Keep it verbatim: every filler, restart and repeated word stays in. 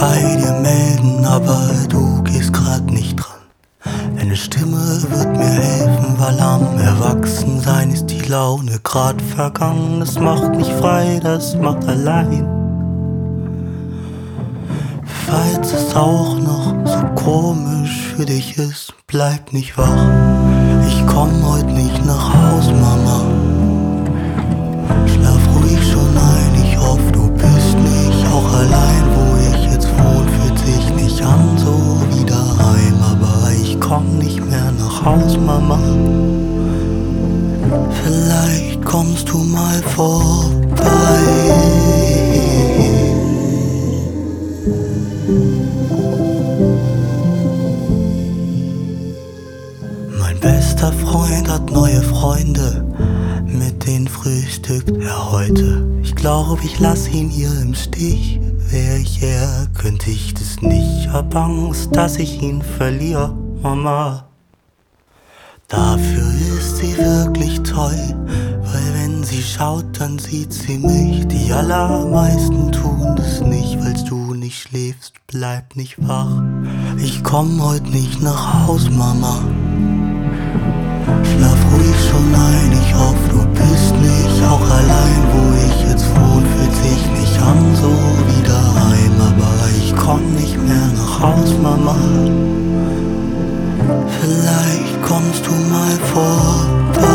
bei dir melden, aber du gehst grad nicht dran. Eine Stimme wird mir helfen, weil am Erwachsensein ist die Laune grad vergangen. Das macht nicht frei, das macht allein. Falls es auch noch so komisch für dich ist, bleib nicht wach. Ich komm heute nicht nach Haus, Mama. Schlaf ruhig schon ein, ich hoffe, du bist nicht auch allein. Wo ich jetzt wohne, fühlt sich nicht an so wie daheim. Aber ich komm nicht mehr nach Haus, Mama. Vielleicht kommst du mal vorbei. Mein bester Freund hat neue Freunde, mit denen frühstückt er heute. Ich glaube, ich lass ihn hier im Stich. Wär ich er, könnte ich das nicht. Hab Angst, dass ich ihn verliere, Mama. Dafür ist sie wirklich toll, weil wenn sie schaut, dann sieht sie mich. Die allermeisten tun das nicht, weil du nicht schläfst, bleib nicht wach. Ich komm heute nicht nach Haus, Mama. Schlaf ruhig schon ein, ich hoffe, du bist nicht auch allein. Wo ich jetzt wohne, fühlt sich nicht an so wie daheim. Aber ich komm nicht mehr nach Haus, Mama. Vielleicht kommst du mal vorbei.